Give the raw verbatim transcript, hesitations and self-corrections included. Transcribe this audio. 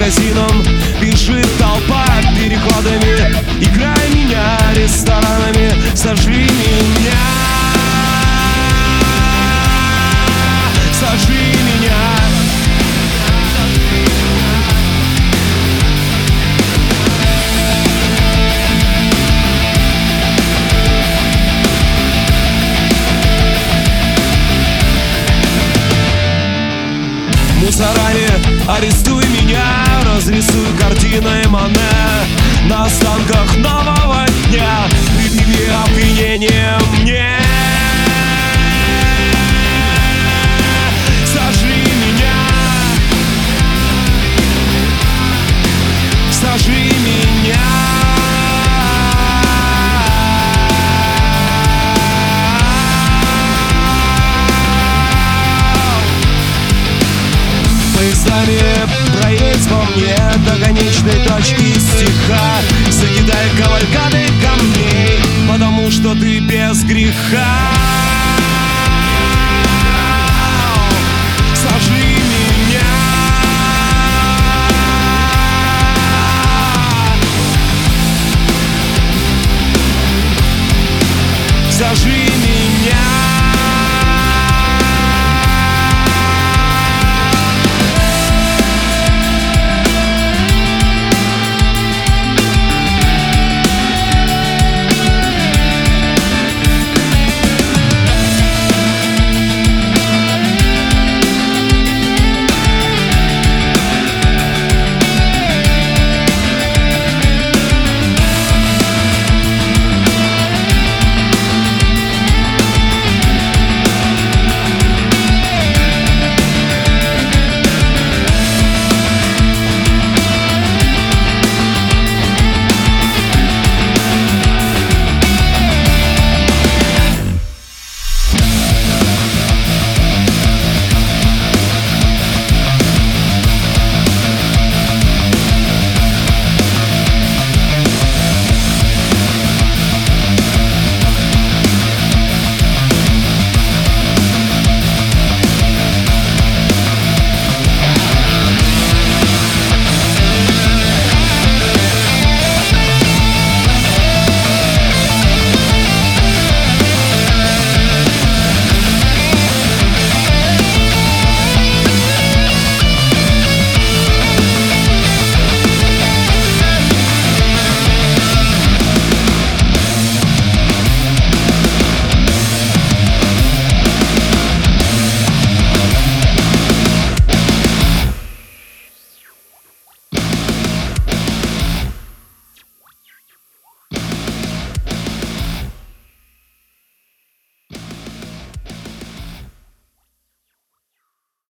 магазином бежит толпа переходами. Играй меня ресторанами, сожри меня, сожри меня. Мусорами арестуй меня, разрисуй картиной Моне на останках нового дня. Предъяви обвинение мне, сожри меня, сожри меня. Поездами проедь по мне до конечной точки стиха. Закидай кавалькадой камней, потому что ты без греха.